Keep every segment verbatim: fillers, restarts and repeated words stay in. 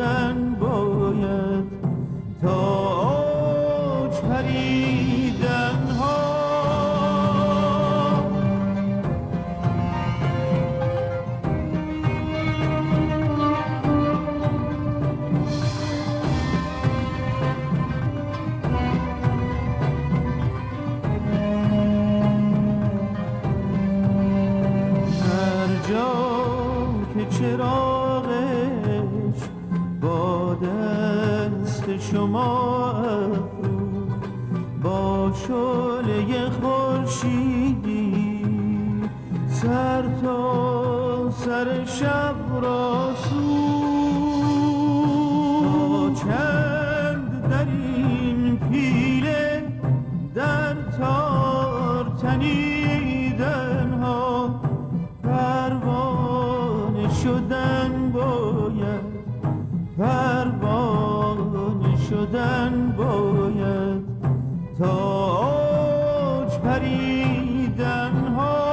شدن باید تا اوج پریدن ها. چراغش با دست شما افروخت، با شعله خورشیدی سر تا سر شب را سوخت. چند در این پیله در تار تنیدن ها، پروانه شدن باید، پروانه شدن باید تا اوج پریدن ها.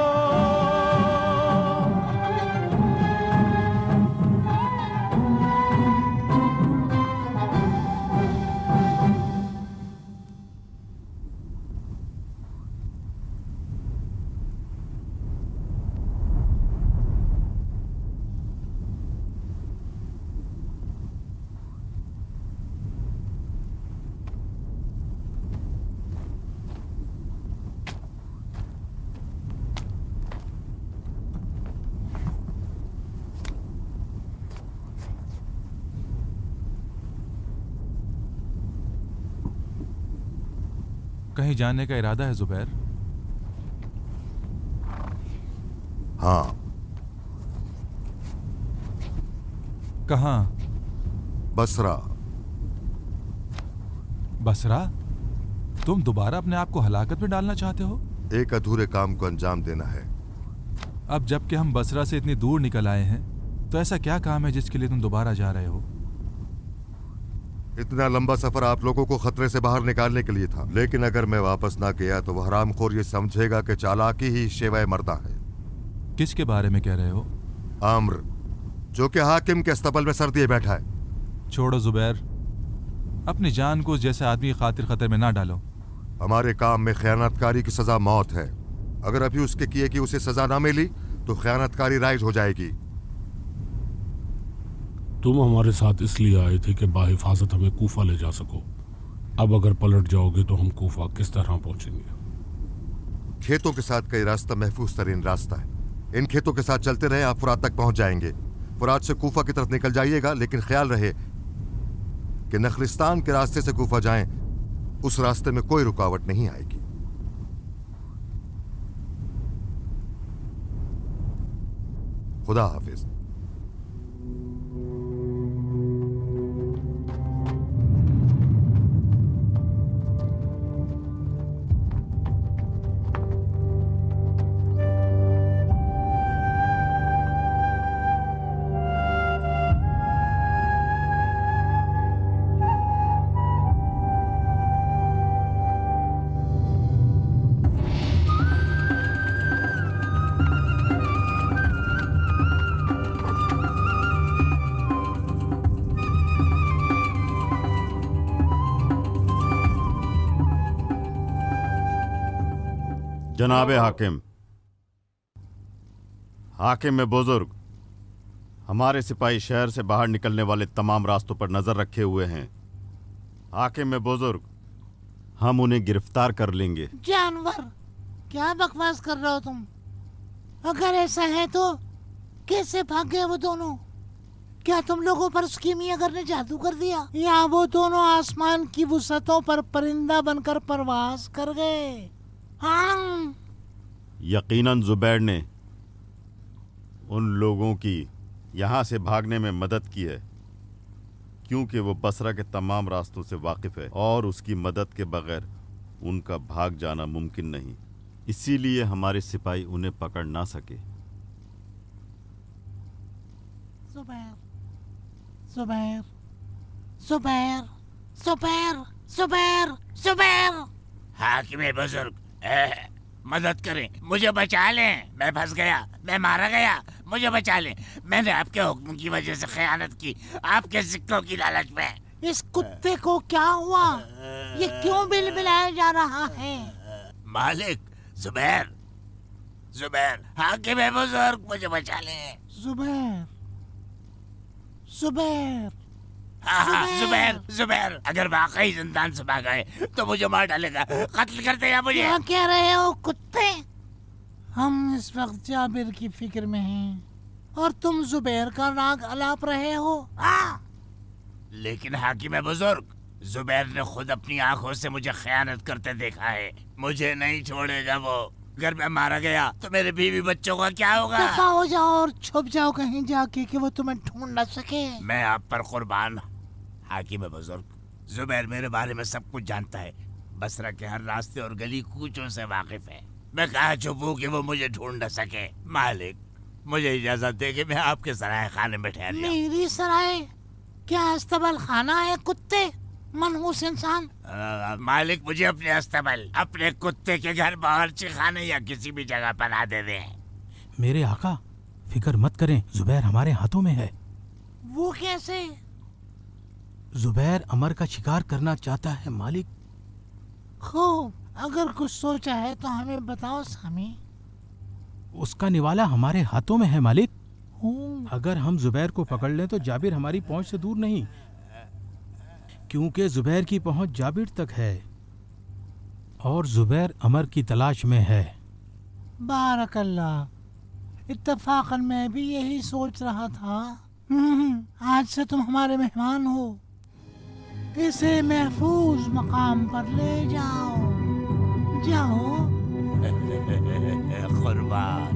कहीं जाने का इरादा है जुबैर? हाँ। कहाँ? बसरा। बसरा? तुम दोबारा अपने आप को हलाकत में डालना चाहते हो? एक अधूरे काम को अंजाम देना है। अब जबकि हम बसरा से इतनी दूर निकल आए हैं, तो ऐसा क्या काम है जिसके लिए तुम दोबारा जा रहे हो? इतना लंबा सफर आप लोगों को खतरे से बाहर निकालने के लिए था, लेकिन अगर मैं वापस ना गया तो वह हरामखोर ये समझेगा कि चालाकी ही शेवाए मरदा है। किसके बारे में कह रहे हो? आम्र, जो कि हाकिम के अस्तबल में सर दिए बैठा है। छोड़ो जुबैर, अपनी जान को जैसे आदमी खातिर खतरे में ना डालो। हमारे काम में खयानतकारी की सजा मौत है। अगर अभी उसके किए कि उसे सजा ना मिली तो खयानतकारी राइज हो जाएगी। तुम हमारे साथ इसलिए आए थे कि बाहिफाजत हमें कूफा ले जा सको। अब अगर पलट जाओगे तो हम कूफा किस तरह पहुंचेंगे? खेतों के साथ कई रास्ता महफूज तरीन रास्ता है। इन खेतों के साथ चलते रहे, आप फुरात तक पहुंच जाएंगे। फुरात से कूफा की तरफ निकल जाइएगा, लेकिन ख्याल रहे कि नखलिस्तान के रास्ते से कूफा जाएं, उस रास्ते में कोई रुकावट नहीं आएगी। खुदा हाफिज। जनाबे हाकिम, हाकिम में बुजुर्ग, हमारे सिपाही शहर से बाहर निकलने वाले तमाम रास्तों पर नजर रखे हुए हैं। हाकिम में बुजुर्ग, हम उन्हें गिरफ्तार कर लेंगे। जानवर, क्या बकवास कर रहे हो तुम? अगर ऐसा है तो कैसे भाग गए वो दोनों? क्या तुम लोगों पर उसकी मियां ने जादू कर दिया, या वो दोनों आसमान की वुसअतों पर परिंदा बनकर परवाज कर गए? हाँ। यकीनन जुबैर ने उन लोगों की यहाँ से भागने में मदद की है, क्योंकि वो बसरा के तमाम रास्तों से वाकिफ है और उसकी मदद के बगैर उनका भाग जाना मुमकिन नहीं। इसीलिए हमारे सिपाही उन्हें पकड़ ना सके। जुबैर, जुबैर, जुबैर, जुबैर, जुबैर, जुबैर। हाकिम बुजुर्ग, ए, मदद करें, मुझे बचा लें, मैं फंस गया, मैं मारा गया, मुझे बचा ले। मैंने आपके हुक्म की वजह से खयानत की, आपके सिक्कों की लालच में। इस कुत्ते को क्या हुआ? ये क्यों बिलबिलाया जा रहा है? मालिक, जुबैर, जुबैर, हाकिम बुजुर्ग, मुझे बचा ले। जुबैर, जुबैर, हाँ हाँ, जुबैर। जुबैर, जुबैर, अगर वाकई जिंदान से भाग आए तो मुझे मार डालेगा, कत्ल कर देगा मुझे। क्या कह रहे हो कुत्ते? हम इस वक्त जाबिर की फिक्र में हैं और तुम जुबैर का राग अलाप रहे हो। हाँ, लेकिन हाकिम बुजुर्ग, जुबैर ने खुद अपनी आंखों से मुझे खयानत करते देखा है। मुझे नहीं छोड़ेगा वो। अगर मैं मारा गया तो मेरे बीवी बच्चों का क्या होगा? दफा हो जाओ और छुप जाओ कहीं जाके कि वो तुम्हें ढूंढ न सके। मैं आप पर कुर्बान हाकिम बुजुर्ग, जुबैर मेरे बारे में सब कुछ जानता है। बसरा के हर रास्ते और गली कूचों से वाकिफ है। मैं कहाँ छुपूं कि वो मुझे ढूंढ न सके। मालिक, मुझे इजाजत दे कि मैं आपके सराय खाने में ठहर जाऊं। मेरी सराय? क्या अस्तबल खाना है कुत्ते? मनहूस इंसान। आ, मालिक, मुझे अपने अस्तबल, अपने कुत्ते के घर, बावर्ची खाने या किसी भी जगह पना दे दे। मेरे आका, फिक्र मत करें, जुबैर हमारे हाथों में है। वो कैसे? जुबैर अमर का शिकार करना चाहता है मालिक। खूब, अगर कुछ सोचा है तो हमें बताओ सामी। उसका निवाला हमारे हाथों में है मालिक। हूँ। अगर हम जुबैर को पकड़ लें तो जाबिर हमारी पहुंच से दूर नहीं, क्योंकि जुबैर की पहुंच जाबिर तक है और जुबैर अमर की तलाश में है। बारकल्लाह, इत्तफाकन मैं भी यही सोच रहा था। हम्म, आज से तुम हमारे मेहमान हो। इसे महफूज मकाम पर ले जाओ। जाओ। कुर्बान।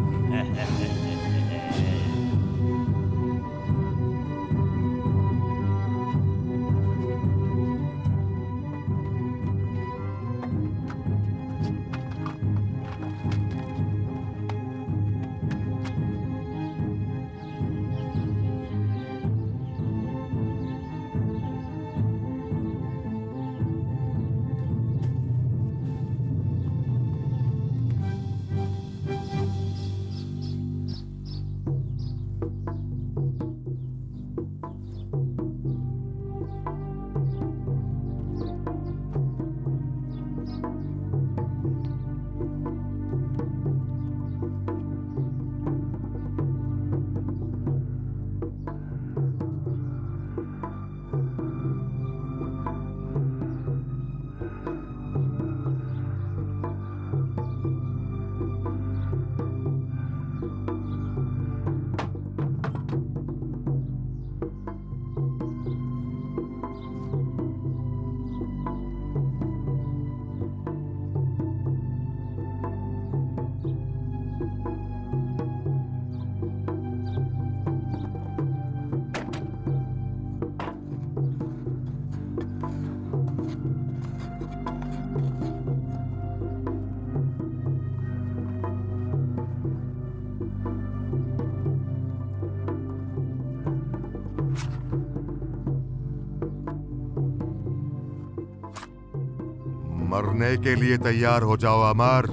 मरने के लिए तैयार हो जाओ अमर।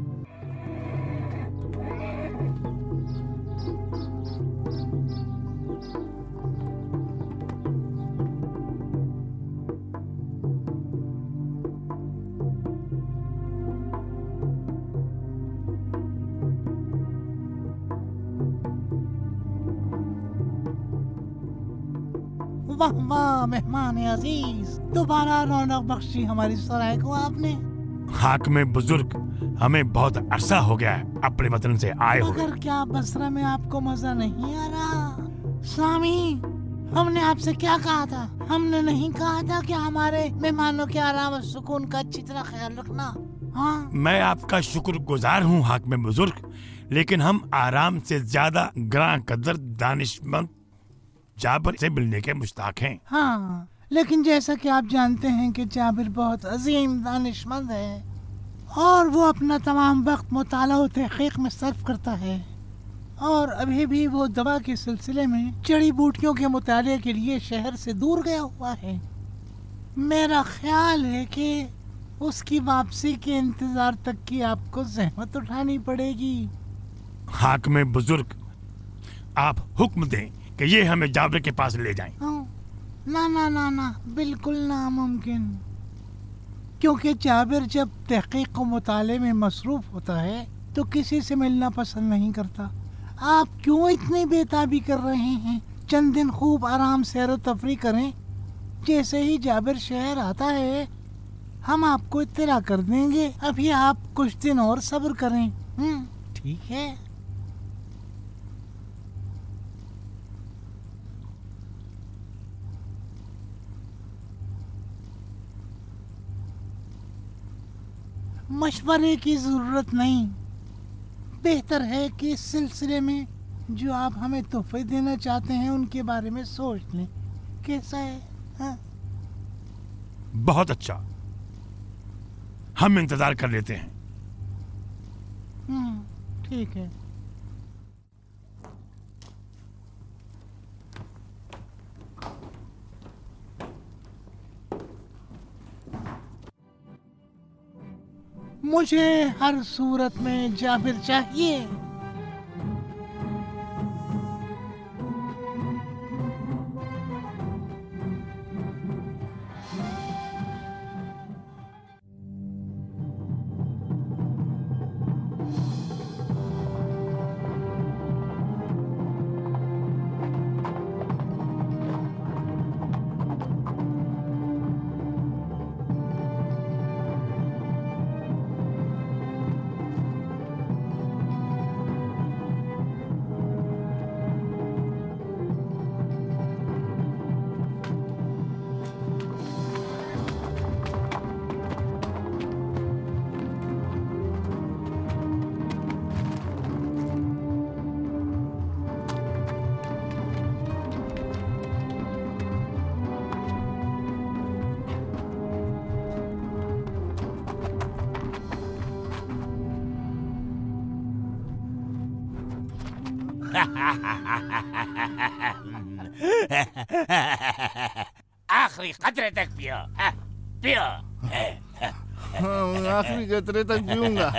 वाह वाह मेहमान अजीज, दोबारा रौनक बख्शी हमारी सराय को आपने। हाकिम बुजुर्ग, हमें बहुत अरसा हो गया है अपने वतन से आए हुए। मगर क्या बसरा में आपको मजा नहीं आ रहा? सामी, हमने आपसे क्या कहा था? हमने नहीं कहा था कि हमारे मेहमानों के आराम और सुकून का अच्छी तरह ख्याल रखना? हाँ, मैं आपका शुक्रगुजार हूँ हाकिम बुजुर्ग, लेकिन हम आराम से ज्यादा ग्रां कदर दानिशमंद जाबिर से मिलने के मुश्ताक हैं। हाँ, लेकिन जैसा कि आप जानते हैं कि जाबिर बहुत अजीम दानिशमंद है और वो अपना तमाम वक्त मुताला और तहकीक में सर्फ करता है, और अभी भी वो दवा के सिलसिले में जड़ी बूटियों के मुताले के लिए शहर से दूर गया हुआ है। मेरा ख्याल है कि उसकी वापसी के इंतजार तक की आपको जहमत उठानी पड़ेगी। हाकिम बुजुर्ग, आप हुक्म दें कि ये हमें जाबिर के पास ले जाएं। ना ना ना ना, बिल्कुल नामुमकिन। क्योंकि जाबिर जब तहकीक व मुताले में मसरूफ होता है तो किसी से मिलना पसंद नहीं करता। आप क्यों इतनी बेताबी कर रहे हैं? चंद दिन खूब आराम सैर व तफरी करें। जैसे ही जाबिर शहर आता है हम आपको इत्तला कर देंगे। अभी आप कुछ दिन और सब्र करें। हम्म, ठीक है। मशवरे की जरूरत नहीं। बेहतर है कि इस सिलसिले में जो आप हमें तोहफे देना चाहते हैं उनके बारे में सोच लें। कैसा है? हाँ? बहुत अच्छा, हम इंतजार कर लेते हैं। हम्म, ठीक है। मुझे हर सूरत में जाबिर चाहिए। आखिरी कतरे तक पियो। हाँ, पियो। हाँ, मैं आखिरी कतरे तक पीऊंगा।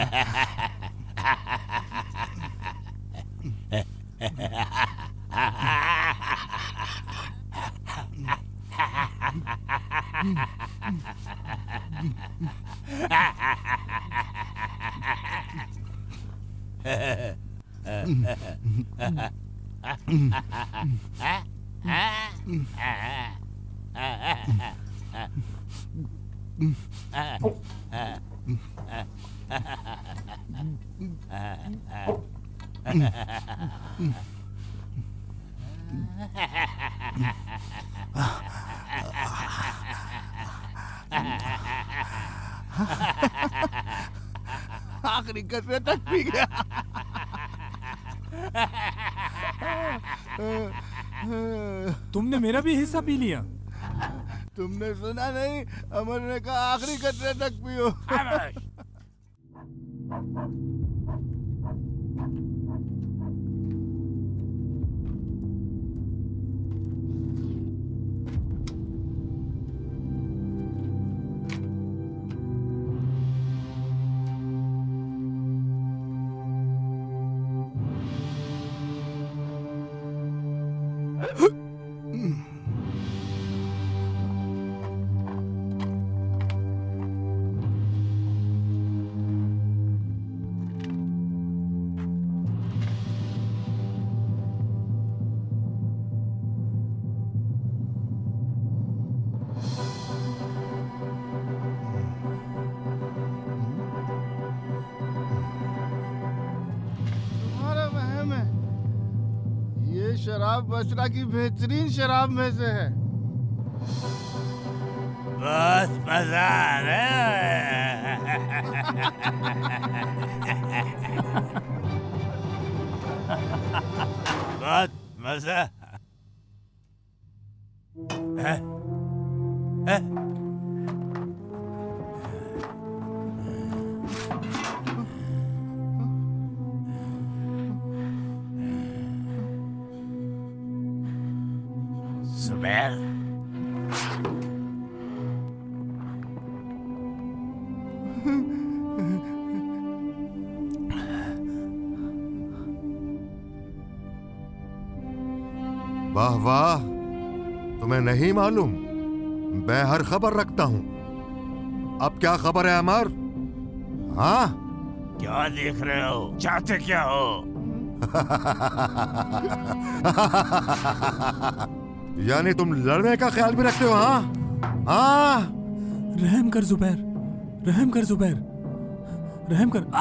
आखिरी कतरे तक पी गया। तुमने मेरा भी हिस्सा पी लिया। तुमने सुना नहीं? अमर ने कहा आखिरी कतरे तक पियो। शराब बसरा की बेहतरीन शराब में से है। बहुत मजा आ रहा है। बहुत मजा। है? है? जुबैर, वाह वाह, तुम्हें नहीं मालूम? मैं हर खबर रखता हूं। अब क्या खबर है अमर? हाँ? क्या देख रहे हो? चाहते क्या हो? यानी तुम लड़ने का ख्याल भी रखते हो? हाँ हाँ। रहम कर जुबैर, रहम कर जुबैर, रहम कर।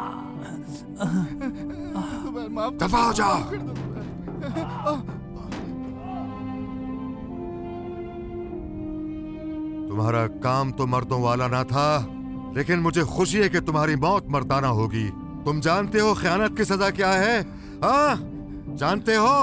दफा हो जाओ। तुम्हारा काम तो मर्दों वाला ना था, लेकिन मुझे खुशी है कि तुम्हारी मौत मर्दाना होगी। तुम जानते हो खयानत की सजा क्या है? हाँ, जानते हो?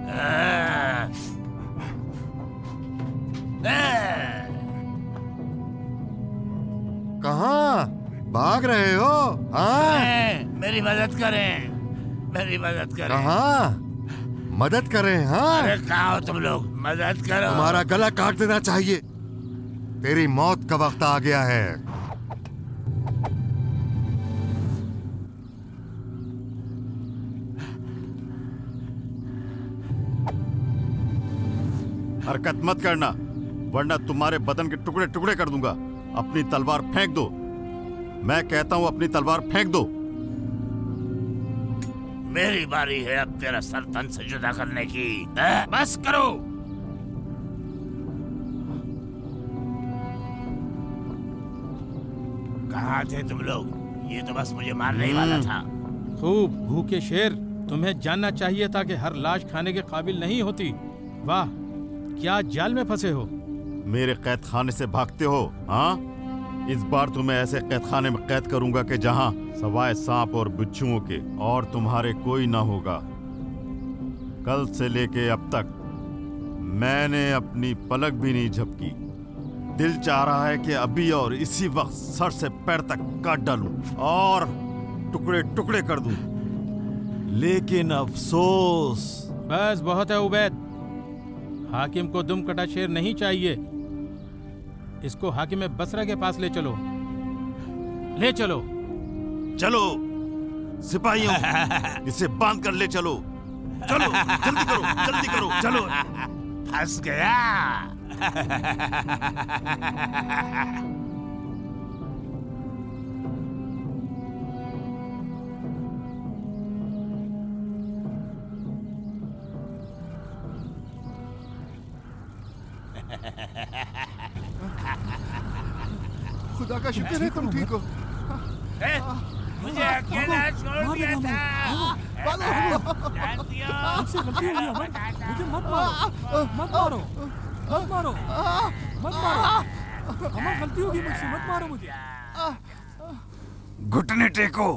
कहाँ भाग रहे हो? हाँ? मेरी मदद करें, मेरी मदद करें। कहाँ मदद करें? हाँ? अरे कहाँ हो तुम लोग? मदद करो। तुम्हारा गला काट देना चाहिए। तेरी मौत का वक्त आ गया है। हरकत मत करना, वरना तुम्हारे बदन के टुकड़े टुकड़े कर दूंगा। अपनी तलवार फेंक दो। मैं कहता हूं अपनी तलवार फेंक दो। मेरी बारी है अब तेरा सर तन से जुदा करने की। है? बस करो। कहाँ थे तुम लोग? ये तो बस मुझे मारने ही वाला था। खूब भूखे शेर, तुम्हें जानना चाहिए था कि हर लाश खाने के काबिल नहीं होती। वाह, क्या जाल में फंसे हो? मेरे कैद खाने से भागते हो? हाँ, इस बार तुम्हें ऐसे कैद खाने में कैद करूंगा कि जहां सवाए सांप और बिच्छुओं के और तुम्हारे कोई ना होगा। कल से लेके अब तक मैंने अपनी पलक भी नहीं झपकी। दिल चाह रहा है कि अभी और इसी वक्त सर से पैर तक काट डालूं और टुकड़े टुकड़े कर दूं, लेकिन अफसोस। बस बहुत है उबैद, हाकिम को दुम कटा शेर नहीं चाहिए। इसको हाकिम बसरा के पास ले चलो, ले चलो। चलो सिपाहियों, इसे बांध कर ले चलो। चलो जल्दी करो, जल्दी करो, चलो। फंस गया। खुदा का शुक्र है तुम ठीक हो। ए, मुझे अकेला छोड़ दिया था। जानती हो? मुझसे गलती हुई अमर, मुझे मत मारो, मत मारो, मत मारो, मत मारो। अमर, गलती होगी मुझसे, मत मारो मुझे। घुटने टेको।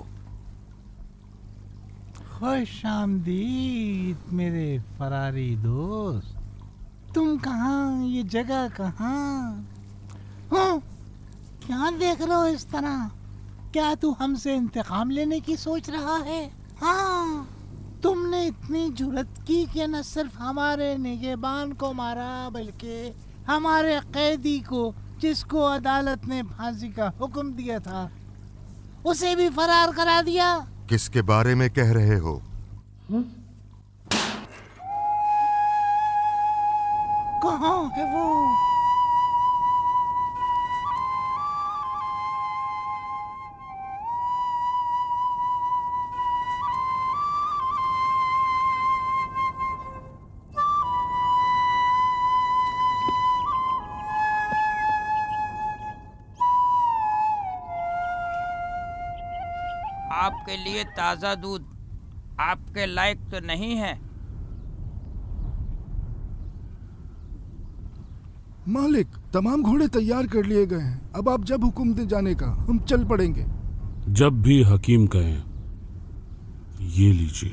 खुश आमदीद मेरे फरारी दोस्त। तुम कहाँ? ये जगह कहाँ? हाँ? क्या देख रहे हो इस तरह? क्या तू हमसे इंतकाम लेने की सोच रहा है? हाँ, तुमने इतनी जुर्रत की कि न सिर्फ हमारे निगहबान को मारा, बल्कि हमारे कैदी को, जिसको अदालत ने फांसी का हुक्म दिया था, उसे भी फरार करा दिया। किसके बारे में कह रहे हो? कहाँ है वो? आपके लिए ताज़ा दूध आपके लायक तो नहीं है। मालिक, तमाम घोड़े तैयार कर लिए गए हैं। अब आप जब हुक्म दे जाने का, हम चल पड़ेंगे। जब भी हकीम कहें। ये लीजिए।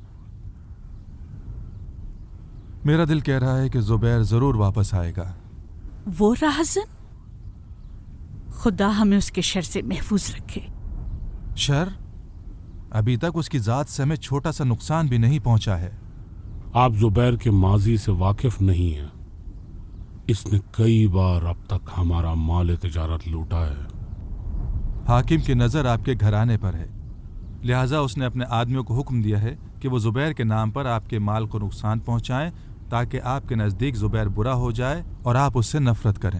मेरा दिल कह रहा है कि जुबैर जरूर वापस आएगा। वो राहज़न, खुदा हमें उसके शर से महफूज रखे। शर? अभी तक उसकी जात से हमें छोटा सा नुकसान भी नहीं पहुंचा है। आप जुबैर के माजी से वाकिफ नहीं हैं। इसने कई बार अब तक हमारा माल तिजारत लूटा है। हाकिम की नज़र आपके घराने पर है, लिहाजा उसने अपने आदमियों को हुक्म दिया है कि वो जुबैर के नाम पर आपके माल को नुकसान पहुंचाएं ताकि आपके नज़दीक जुबैर बुरा हो जाए और आप उससे नफरत करें।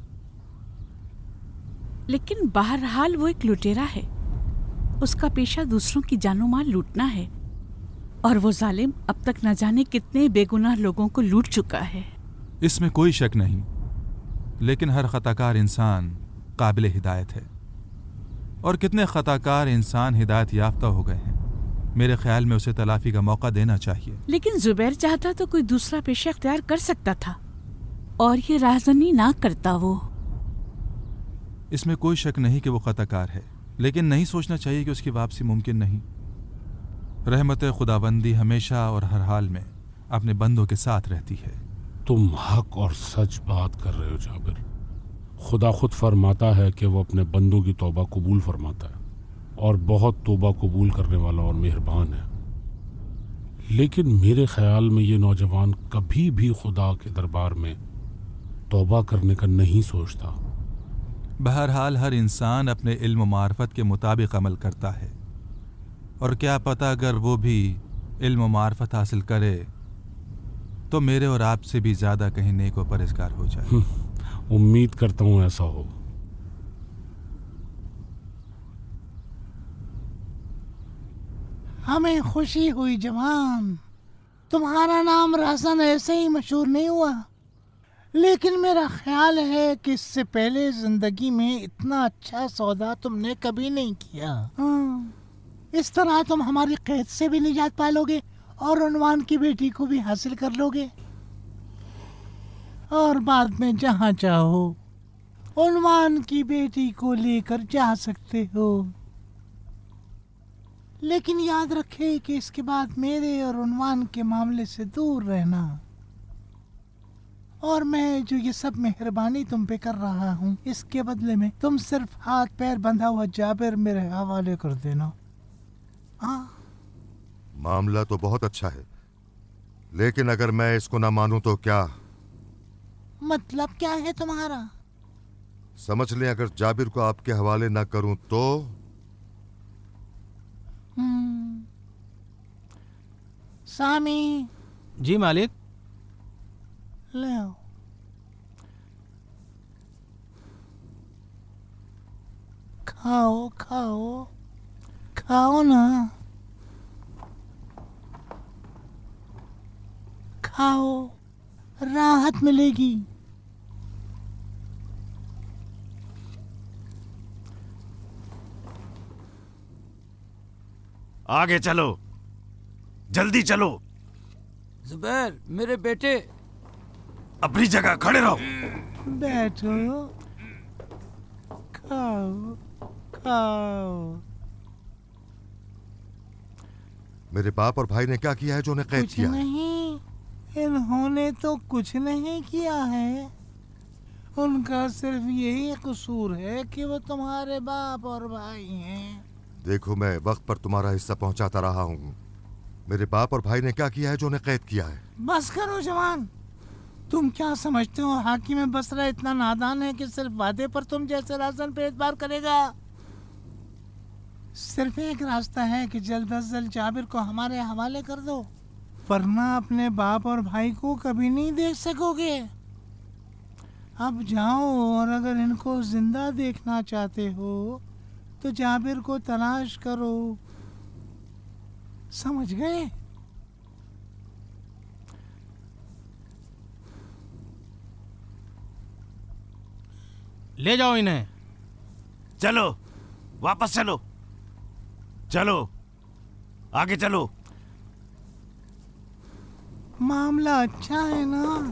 लेकिन बहरहाल वो एक लुटेरा है। उसका पेशा दूसरों की जानो माल लूटना है, और वो जालिम अब तक न जाने कितने बेगुनाह लोगों को लूट चुका है। इसमें कोई शक नहीं, लेकिन हर खताकार इंसान काबिल हिदायत है, और कितने खताकार इंसान हिदायत याफ्ता हो गए हैं। मेरे ख्याल में उसे तलाफी का मौका देना चाहिए। लेकिन जुबैर चाहता तो कोई दूसरा पेशा अख्तियार कर सकता था, और ये राहजनी ना करता वो। इसमें कोई शक नहीं कि वो खताकार है, लेकिन नहीं सोचना चाहिए कि उसकी वापसी मुमकिन नहीं। रहमत खुदाबंदी हमेशा और हर हाल में अपने बंदों के साथ रहती है। तुम हक और सच बात कर रहे हो जाबिर। खुदा खुद फरमाता है कि वो अपने बंदों की तौबा कबूल फरमाता है, और बहुत तौबा कबूल करने वाला और मेहरबान है। लेकिन मेरे ख्याल में ये नौजवान कभी भी खुदा के दरबार में तौबा करने का नहीं सोचता। बहरहाल हर इंसान अपने इल्म मार्फत के मुताबिक अमल करता है, और क्या पता अगर वो भी इल्म मार्फत हासिल करे तो मेरे और आपसे भी ज़्यादा कहीं नेक और परहेज़गार हो जाए। उम्मीद करता हूँ ऐसा हो। हमें खुशी हुई जवान, तुम्हारा नाम रासन ऐसे ही मशहूर नहीं हुआ, लेकिन मेरा ख्याल है कि इससे पहले जिंदगी में इतना अच्छा सौदा तुमने कभी नहीं किया। हाँ, इस तरह तुम हमारी कैद से भी निजात पालोगे और उन्वान की बेटी को भी हासिल कर लोगे, और बाद में जहाँ चाहो उन्वान की बेटी को लेकर जा सकते हो। लेकिन याद रखे कि इसके बाद मेरे और उन्वान के मामले से दूर रहना, और मैं जो ये सब मेहरबानी तुम पे कर रहा हूँ, इसके बदले में तुम सिर्फ हाथ पैर बंधा हुआ जाबिर मेरे हवाले कर देना। हाँ, मामला तो बहुत अच्छा है, लेकिन अगर मैं इसको ना मानूं तो क्या? मतलब क्या है तुम्हारा? समझ लें, अगर जाबिर को आपके हवाले ना करूं तो? हम्म, सामी। जी मालिक। ले आओ। खाओ खाओ खाओ ना, खाओ, राहत मिलेगी। आगे चलो, जल्दी चलो। जुबैर मेरे बेटे, अपनी जगह खड़े रहो। बैठो, खाओ खाओ। मेरे बाप और भाई ने क्या किया है जो उन्हें कैद किया है? नहीं, इन्होंने तो कुछ नहीं किया है। उनका सिर्फ यही कसूर है कि वो तुम्हारे बाप और भाई हैं। देखो, मैं वक्त पर तुम्हारा हिस्सा पहुंचाता रहा हूँ। मेरे बाप और भाई ने क्या किया है जो उन्हें कैद किया है? बस करो जवान। तुम क्या समझते हो हाकिम बसरा इतना नादान है कि सिर्फ वादे पर तुम जैसे राजन पे एतबार करेगा? सिर्फ एक रास्ता है कि जल्द अज जल्द जाबिर को हमारे हवाले कर दो, वरना अपने बाप और भाई को कभी नहीं देख सकोगे। अब जाओ, और अगर इनको जिंदा देखना चाहते हो तो जाबिर को तलाश करो। समझ गए? ले जाओ इन्हें। चलो, वापस चलो, चलो, आगे चलो। मामला अच्छा है ना,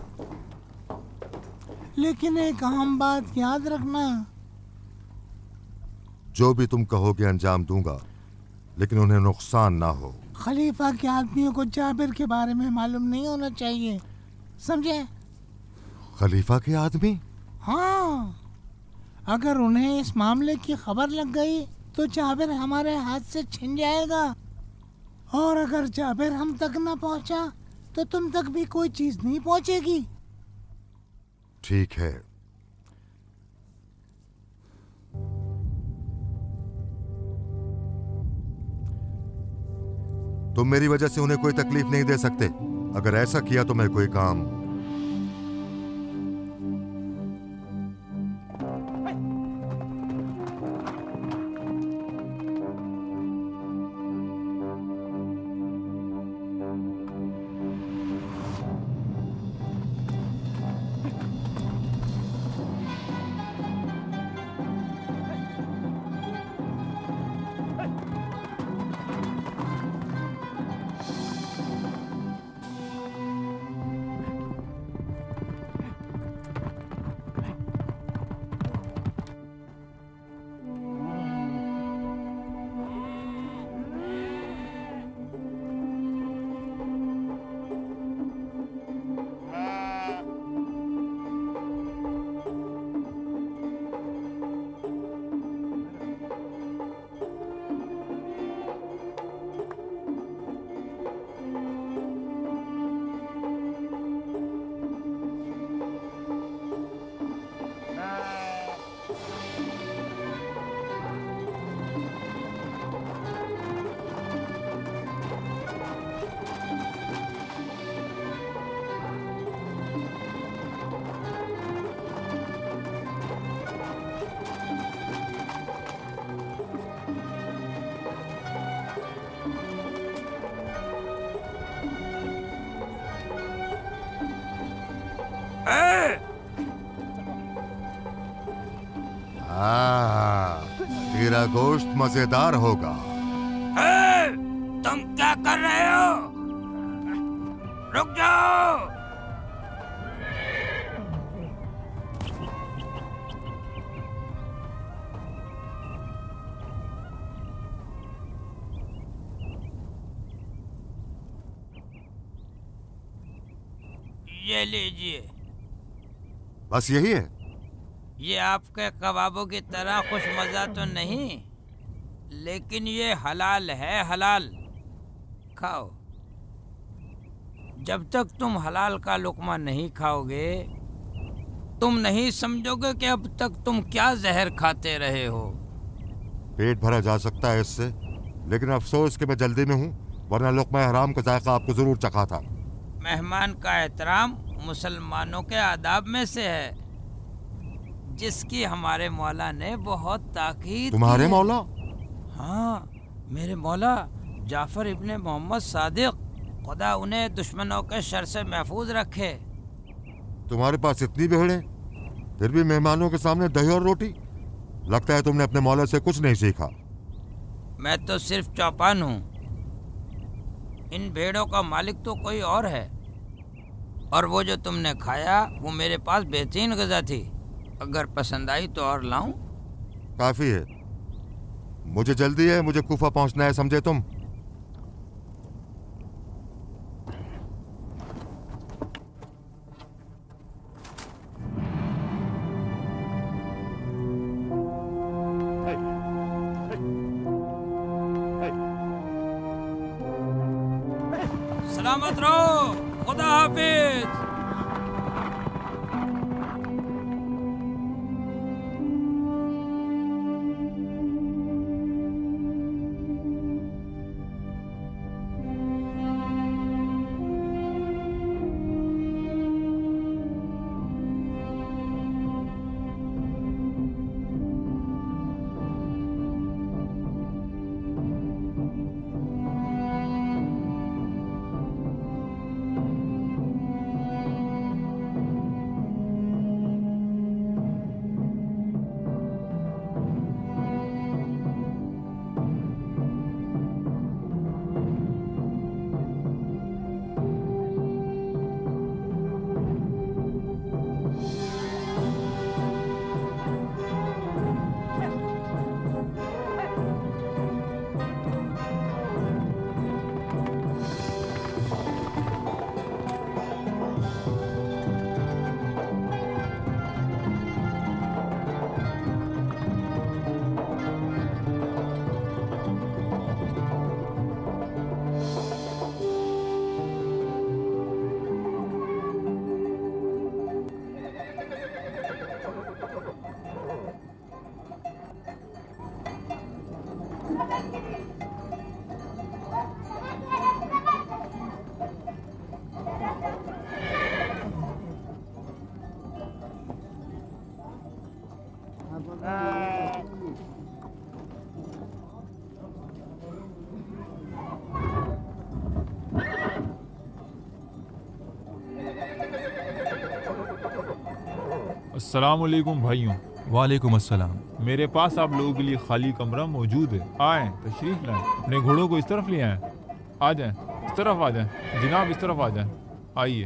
लेकिन एक अहम बात याद रखना। जो भी तुम कहोगे अंजाम दूंगा, लेकिन उन्हें नुकसान ना हो। खलीफा के आदमियों को जाबिर के बारे में मालूम नहीं होना चाहिए, समझे? खलीफा के आदमी? हाँ, अगर उन्हें इस मामले की खबर लग गई तो जाबिर हमारे हाथ से छिन जाएगा, और अगर जाबिर हम तक न पहुंचा तो तुम तक भी कोई चीज नहीं पहुंचेगी। ठीक है। तुम मेरी वजह से उन्हें कोई तकलीफ नहीं दे सकते। अगर ऐसा किया तो मैं कोई काम तेरा गोश्त मजेदार होगा। ए, तुम क्या कर रहे हो? रुक जाओ। ये लीजिए। बस यही है? ये आपके कबाबों की तरह खुश मजा तो नहीं, लेकिन ये हलाल है, हलाल। खाओ। जब तक तुम हलाल का लुकमा नहीं खाओगे, तुम नहीं समझोगे कि अब तक तुम क्या जहर खाते रहे हो। पेट भरा जा सकता है इससे, लेकिन अफसोस कि मैं जल्दी में हूँ, वरना लुकमा हराम का जायका आपको जरूर चखा था। मेहमान का एहतराम मुसलमानों के आदाब में से है, जिसकी हमारे मौला ने बहुत ताकीद। तुम्हारे मौला? हाँ, मेरे मौला जाफर इब्ने मोहम्मद सादिक, खुदा उन्हें दुश्मनों के शर से महफूज रखे। तुम्हारे पास इतनी भेड़ें, फिर भी मेहमानों के सामने दही और रोटी? लगता है तुमने अपने मौला से कुछ नहीं सीखा। मैं तो सिर्फ चौपान हूँ, इन भेड़ों का मालिक तो कोई और है। और वो जो तुमने खाया वो मेरे पास बेहतरीन ग़िज़ा थी। अगर पसंद आई तो और लाऊं? काफी है, मुझे जल्दी है, मुझे कूफा पहुंचना है, समझे तुम? सलामत रहो, खुदा हाफिज। अस्सलाम वालेकुम भाइयों। वालेकुम अस्सलाम। मेरे पास आप लोगों के लिए खाली कमरा मौजूद है, आएँ तशरीफ लाएं। अपने घोड़ों को इस तरफ ले आएँ, आ जाएं, इस तरफ आ जाएं जनाब, इस तरफ आ जाएं, आइए।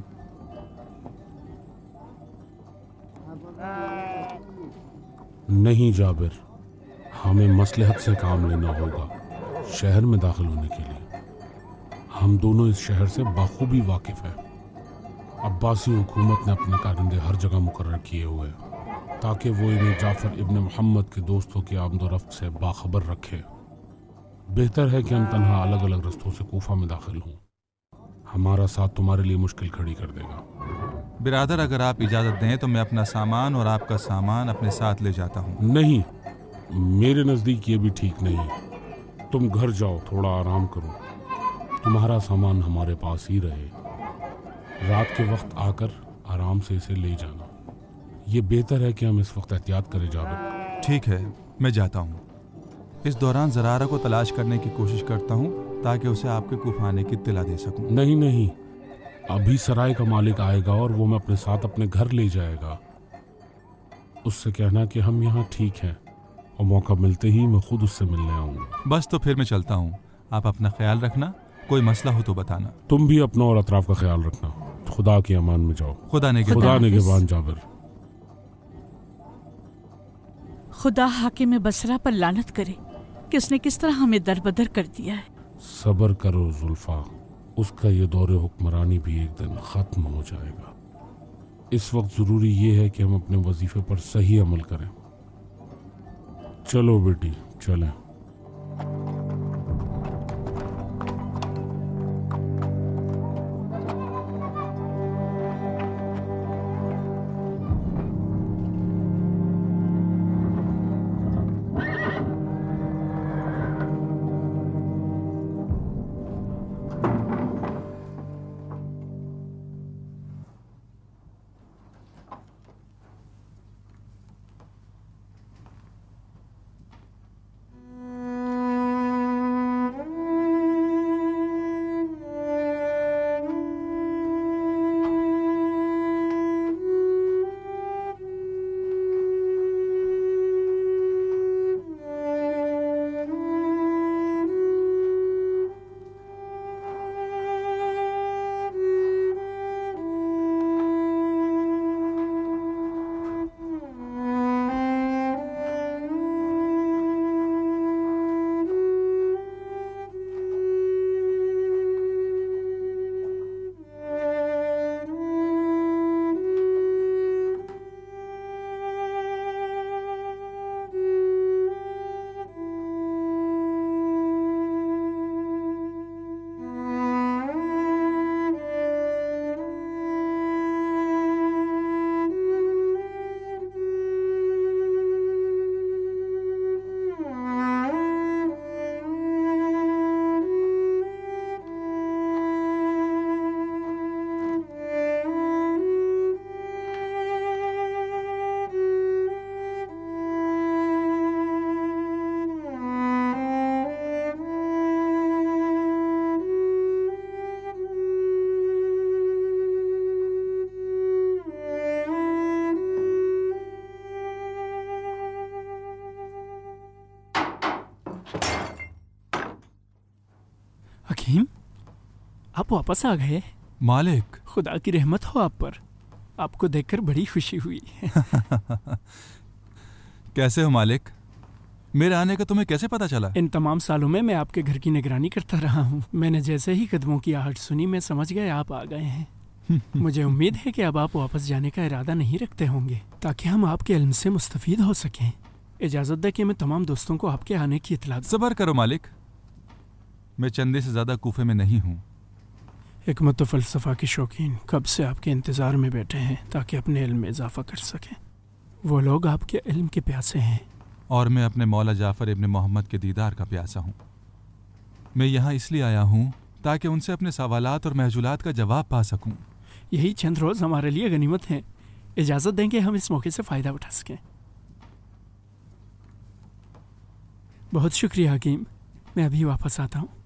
नहीं जाबिर, हमें मसलहत से काम लेना होगा शहर में दाखिल होने के लिए। हम दोनों इस शहर से बाखूबी वाकिफ है। अब्बासी हुकूमत ने अपने कारिंदे हर जगह मुकर्रर किए हुए हैं ताकि वो इन्हें जाफ़र इब्न मोहम्मद के दोस्तों की आमदोरफ्त से बाखबर रखे। बेहतर है कि हम तन्हा अलग अलग रस्तों से कूफा में दाखिल हों। हमारा साथ तुम्हारे लिए मुश्किल खड़ी कर देगा। बिरादर, अगर आप इजाज़त दें तो मैं अपना सामान और आपका सामान अपने साथ ले जाता हूँ। नहीं, मेरे नज़दीक ये भी ठीक नहीं। तुम घर जाओ, थोड़ा आराम करो। तुम्हारा सामान हमारे पास ही रहे। रात के वक्त आकर आराम से इसे ले जाना। ये बेहतर है कि हम इस वक्त एहतियात करें जाबिर। ठीक है, मैं जाता हूँ। इस दौरान ज़रारा को तलाश करने की कोशिश करता हूँ ताकि उसे आपके कूफा आने की इत्तिला दे सकूँ। नहीं नहीं, अभी सराय का मालिक आएगा और वो मैं अपने साथ अपने घर ले जाएगा। उससे कहना कि हम यहाँ ठीक हैं और मौका मिलते ही मैं खुद उससे मिलने आऊँगा। बस तो फिर मैं चलता हूँ। आप अपना ख्याल रखना, कोई मसला हो तो बताना। तुम भी अपना और अतराफ का ख्याल रखना। खुदा की अमान में जाओ। खुदा ने खुदा ने गेबान जाबिर। खुदा हाकिम बसरा पर लानत करे कि उसने किस तरह हमें दरबदर कर दिया है। सब्र करो जुल्फा, उसका ये दौरे हुक्मरानी भी एक दिन ख़त्म हो जाएगा। इस वक्त ज़रूरी ये है कि हम अपने वजीफे पर सही अमल करें। चलो बेटी, चलें। हकीम, आप वापस आ गए। मालिक, खुदा की रहमत हो आप पर। आपको देखकर बड़ी खुशी हुई। कैसे हो मालिक? मेरे आने का तुम्हें कैसे पता चला? इन तमाम सालों में मैं आपके घर की निगरानी करता रहा हूँ। मैंने जैसे ही कदमों की आहट सुनी, मैं समझ गया आप आ गए हैं। मुझे उम्मीद है कि अब आप वापस जाने का इरादा नहीं रखते होंगे ताकि हम आपके इल्म से मुस्तफीद हो सकें। इजाज़त दें कि मैं तमाम दोस्तों को आपके आने की इत्तला दूं। सब्र करो मालिक, मैं चंदे से ज़्यादा कूफे में नहीं हूँ। हिकमत और फ़लसफ़ा के शौकीन कब से आपके इंतज़ार में बैठे हैं ताकि अपने इल्म में इजाफ़ा कर सकें। वो लोग आपके इल्म के प्यासे हैं और मैं अपने मौला जाफ़र इब्न मोहम्मद के दीदार का प्यासा हूँ। मैं यहाँ इसलिए आया हूँ ताकि उनसे अपने सवालात और महजुलात का जवाब पा सकूँ। यही चंद रोज़ हमारे लिए गनीमत हैं। इजाज़त दें कि हम इस मौके से फ़ायदा उठा सकें। बहुत शुक्रिया हकीम, मैं अभी वापस आता हूँ।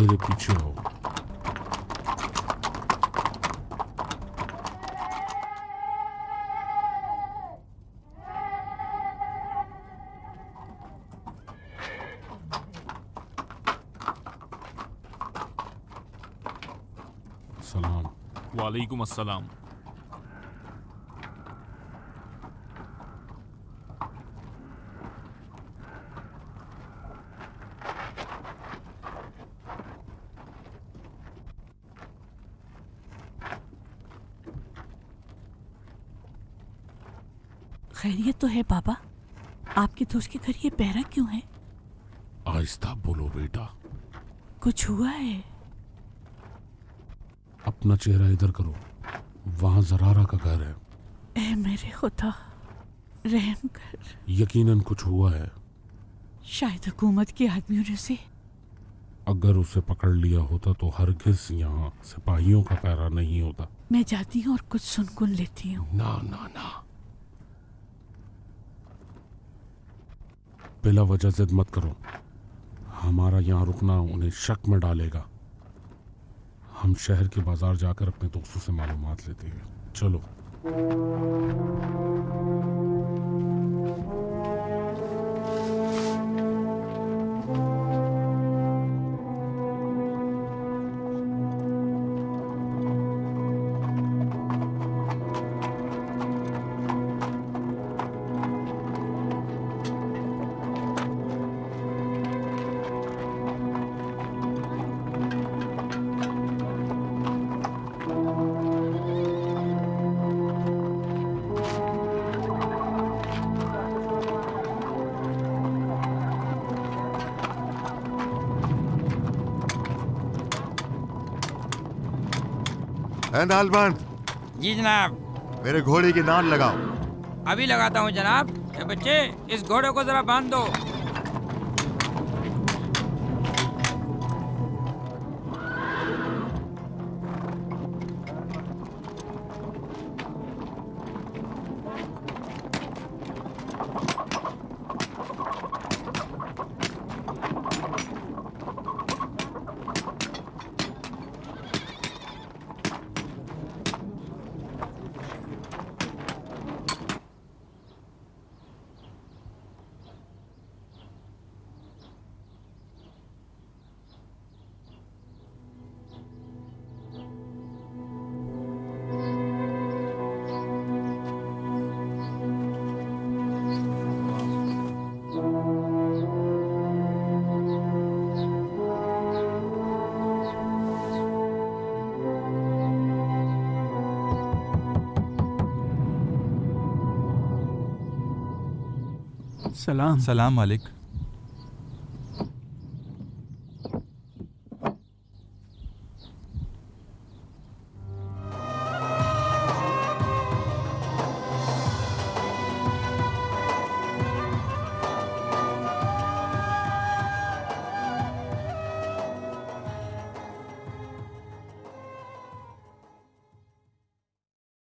मेरे पीछे हो। सलाम। वालेकुम अस्सलाम। खैरियत तो है बाबा? आपके दोस्त के घर ये पहरा क्यों है? आहिस्ता बोलो बेटा। कुछ हुआ है? अपना चेहरा इधर करो, वहां जरारा का घर है। ए मेरे खुदा, रहम कर। यकीनन कुछ हुआ है। शायद हुकूमत के आदमियों ने से। अगर उसे पकड़ लिया होता तो हरगिज यहाँ सिपाहियों का पहरा नहीं होता। मैं जाती हूँ और कुछ सुन गुन लेती हूँ। ना ना ना, बिला वजह जिद मत करो। हमारा यहाँ रुकना उन्हें शक में डालेगा। हम शहर के बाजार जाकर अपने दोस्तों से मालूमात लेते हैं। चलो। नालबंद। जी जनाब। मेरे घोड़े की नाल लगाओ। अभी लगाता हूँ जनाब। ए बच्चे, इस घोड़े को जरा बांध दो। सलाम। सलाम मालिक।